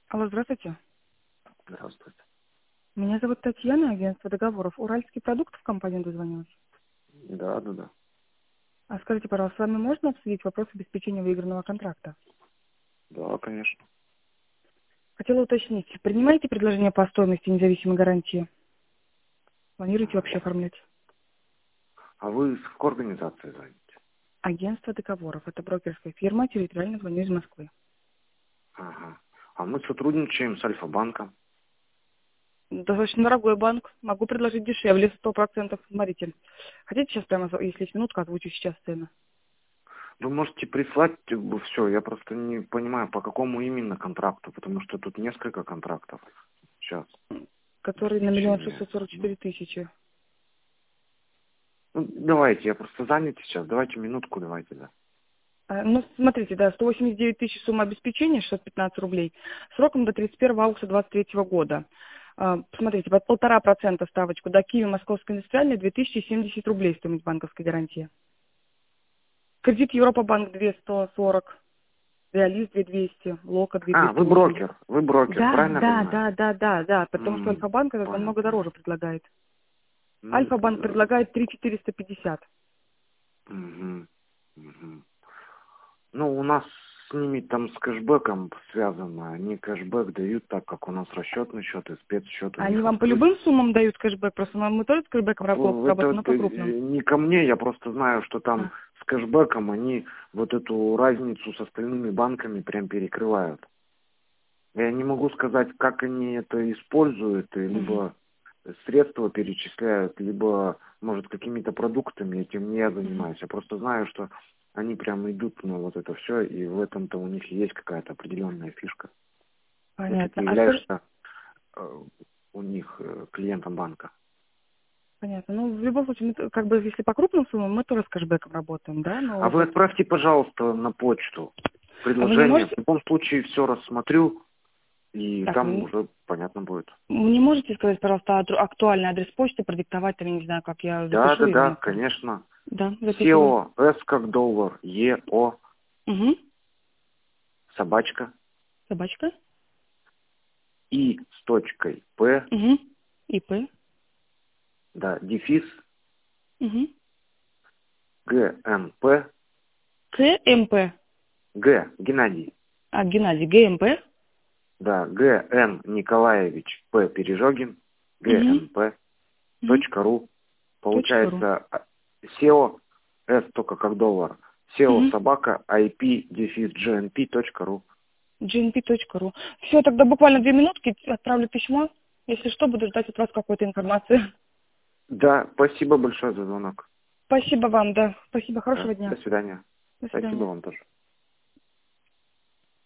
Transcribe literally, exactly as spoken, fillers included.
Алло, здравствуйте. Здравствуйте. Меня зовут Татьяна, агентство договоров. Уральский продукт в компанию дозвонилась. Да, да, да. А скажите, пожалуйста, с вами можно обсудить вопрос обеспечения выигранного контракта? Да, конечно. Хотела уточнить, принимаете предложение по стоимости независимой гарантии? Планируете вообще оформлять? А вы с какой организацией звоните? Агентство договоров. Это брокерская фирма, территориально звоню из Москвы. Ага. А мы сотрудничаем с Альфа-банком. Достаточно дорогой банк. Могу предложить дешевле, сто процентов. Смотрите. Хотите сейчас прямо, если есть минутка, озвучу сейчас цены? Вы можете прислать все, я просто не понимаю, по какому именно контракту, потому что тут несколько контрактов. Сейчас. Который на миллион Обеспечение. шестьсот сорок четыре тысячи. Ну, давайте, я просто занят сейчас. Давайте минутку, давайте, да. А, Ну, смотрите, да, сто восемьдесят девять тысяч сумма обеспечения, шестьсот пятнадцать рублей, сроком до тридцать первого августа двадцать третьего года. А, Посмотрите, под полтора процента ставочку, до Киева Московской индустриальной две тысячи семьдесят рублей стоимость банковской гарантии. Кредит Европа Банк две тысячи сто сорок, Реализ две тысячи двести, Лока две тысячи А, двести вы восемьдесят. брокер, вы брокер, Да, правильно я да, понимаю? да, да, да, да, потому что М, Альфа-банк этот понял, намного понял. дороже предлагает. Ну, Альфа-банк э, предлагает три тысячи четыреста пятьдесят. мгм, мгм. Ну, у нас с ними там с кэшбэком связано. Они кэшбэк дают, так как у нас расчетный счет и спецсчет у Они них вам по открыт. любым суммам дают кэшбэк? Просто мы мы тоже с кэшбэком раб- П- Это работаем, но по э, крупным. не ко мне, я просто знаю, что там А, с кэшбэком они вот эту разницу с остальными банками прям перекрывают. Я не могу сказать, как они это используют, и мгм, либо средства перечисляют, либо, может, какими-то продуктами, этим не я мгм. занимаюсь. Я просто знаю, что они прям идут на вот это все, и в этом-то у них есть какая-то определенная фишка. Если Понятно. ты А скажи, являешься э, у них э, клиентом банка. понятно. Ну, в любом случае, мы т- как бы, если по крупным суммам, мы тоже с кэшбэком работаем, да, но А вы вот... отправьте, пожалуйста, на почту А вы не предложение. В можете... любом случае все рассмотрю, и Так, там вы уже понятно будет. не можете сказать, пожалуйста, адру- актуальный адрес почты, продиктовать, там, я не знаю, как я Да, запишу да, и вам да, отправлю. конечно. Да, записываю. сео, С как доллар, ЕО, Угу. собачка, Собачка. И с точкой П, Угу. ИП. да, дефис, Угу. ГНП, КМП. Г, Геннадий, А, Геннадий. ГМП. да, ГН Николаевич П. Пережогин, Угу. ГНП, Угу. точка ру. Точка ру. Получается сео, С только как доллар, сео Угу. собака IP дефис джнп.ру. джнп.ру. Все, тогда буквально две минутки, отправлю письмо. Если что, буду ждать от вас какой-то информации. Да, спасибо большое за звонок. Спасибо вам, да. Спасибо, Да, хорошего до дня. свидания. До Спасибо свидания. вам тоже.